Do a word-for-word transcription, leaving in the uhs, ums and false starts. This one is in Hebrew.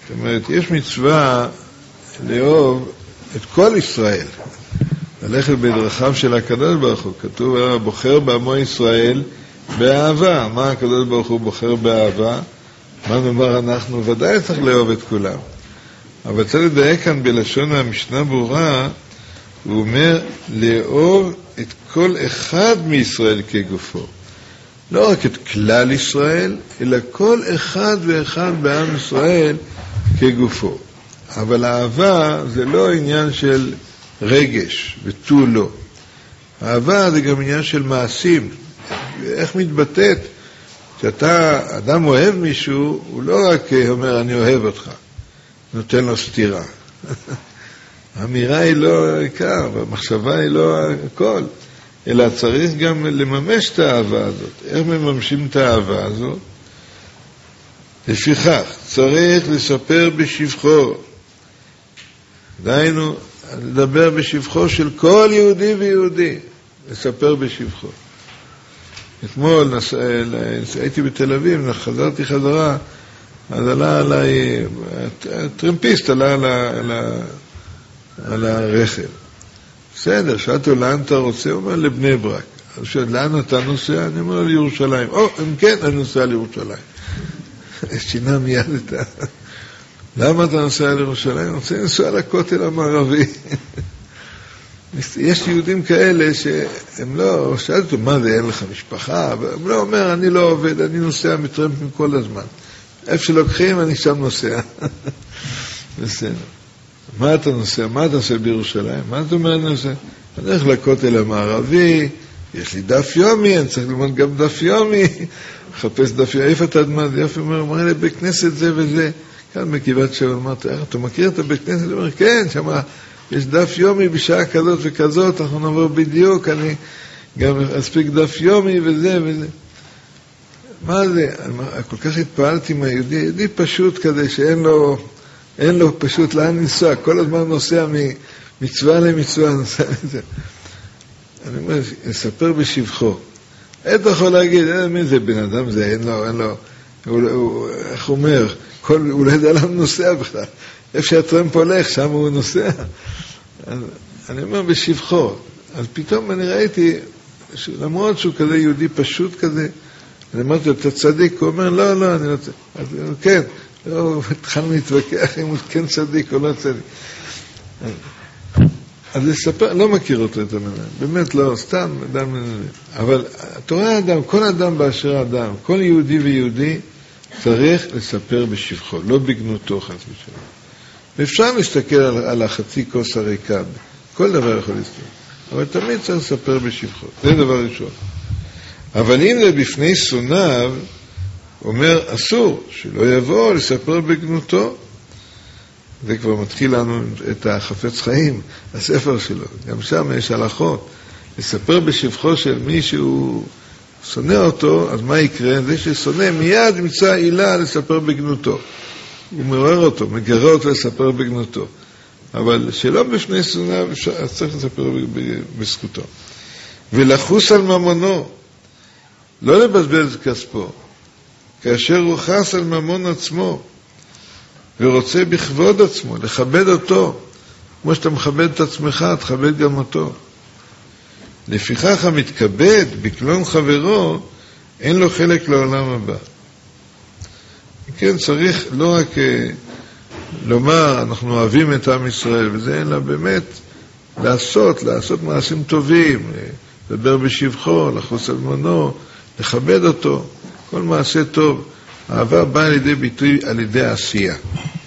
זאת אומרת, יש מצווה לאהוב את כל ישראל, ללכת בדרכיו של הקדוש ברוך הוא. כתוב, בוחר בעמו ישראל באהבה. מה הקדוש ברוך הוא בוחר באהבה? מה נאמר אנחנו? ודאי צריך לאהוב את כולם. אבל צריך לדייק כאן בלשון המשנה ברורה, הוא אומר לאהוב את כל אחד מישראל כגופו. לא רק את כלל ישראל, אלא כל אחד ואחד בעם ישראל כגופו. אבל האהבה זה לא עניין של רגש ותו לא. האהבה זה גם עניין של מעשים. איך מתבטאת? כשאתה אדם אוהב מישהו, הוא לא רק אומר אני אוהב אותך, נותן לו סתירה. האמירה היא לא עיקר, והמחשבה היא לא הכל, אלא צריך גם לממש את האהבה הזאת. איך מממשים את האהבה הזאת? לפיכך, צריך לספר בשבחו. דהיינו, לדבר בשבחו של כל יהודי ויהודי. לספר בשבחו. אתמול נס... הייתי בתל אביב, חזרתי חזרה, אז עלה עליי, הטרמפיסט עלה על, על, על הרכב. בסדר, שאלתו לאן אתה רוצה? הוא אומר לבני ברק. אז שאלת, לאן אתה נוסע? אני אומר לירושלים. או, אם כן, אני נוסע לירושלים. שינה מיד את ה... למה אתה נוסע לירושלים? אני רוצה לנסוע לכותל המערבי. יש יהודים כאלה שהם לא, שאלת מה זה, אין לך משפחה? הם לא אומר, אני לא עובד, אני נוסע מטרמפים כל הזמן. איפה שלוקחים, אני שם נוסע. בסדר. מה אתה נוסע? מה אתה עושה בירושלים? מה אתה אומר אני נוסע? אני הולך לכותל המערבי, יש לי דף יומי, אני צריך ללמוד גם דף יומי, מחפש דף יומי, איפה אתה דמד? יופי אומר, אומר לי, בית כנסת זה וזה. כאן מקיבת שבע, אמרתי, אתה מכיר את הבית כנסת? הוא אומר, כן, שמה, יש דף יומי בשעה כזאת וכזאת, אנחנו נעבור בדיוק, אני גם אספיק דף יומי וזה וזה. מה זה? כל כך התפעלתי מהיהודי, יהודי פשוט כזה שאין לו, אין לו פשוט לאן לנסוע, כל הזמן נוסע ממצווה למצווה, נוסע לזה. אני אומר, אספר בשבחו. אתה יכול להגיד, מי זה בן אדם זה, אין לו, אין לו, הוא, הוא, איך הוא אומר, כל, הוא לא יודע למה נוסע בכלל. איפה שהטרמפ הולך, שם הוא נוסע. אז, אני אומר בשבחו. אז פתאום אני ראיתי, למרות שהוא כזה יהודי פשוט כזה, אני אמרתי, אתה צדיק? הוא אומר, לא, לא, אני לא צדיק. אז כן, לא, התחלנו להתווכח אם הוא כן צדיק או לא צדיק. אז לספר, לא מכיר אותו את המנהל, באמת לא, סתם אדם מנהל. אבל אתה רואה אדם, כל אדם באשר אדם, כל יהודי ויהודי צריך לספר בשבחו, לא בגנותו חס ושלום. ואפשר להסתכל על, על החצי כוס הריקה, כל דבר יכול להסתכל. אבל תמיד צריך לספר בשבחו, זה דבר ראשון. אבל אם זה בפני שונאיו, אומר אסור, שלא יבוא לספר בגנותו. זה כבר מתחיל לנו את החפץ חיים, הספר שלו. גם שם יש הלכות. לספר בשבחו של מי שהוא שונא אותו, אז מה יקרה? זה ששונא מיד מצא עילה לספר בגנותו. הוא מעורר אותו, מגרה אותו לספר בגנותו. אבל שלא בפני שונאיו, אז צריך לספר בזכותו. ולחוס על ממונו, לא לבזבז את כספו, כאשר הוא חס על ממון עצמו, ורוצה בכבוד עצמו, לכבד אותו, כמו שאתה מכבד את עצמך, תכבד גם אותו. לפיכך המתכבד בקלון חברו, אין לו חלק לעולם הבא. כן, צריך לא רק לומר, אנחנו אוהבים את עם ישראל, וזה אלא באמת לעשות, לעשות מעשים טובים, לדבר בשבחו, לחוס על מנו, לכבד אותו, כל מעשה טוב. אהבה באה לידי ביטוי על ידי העשייה.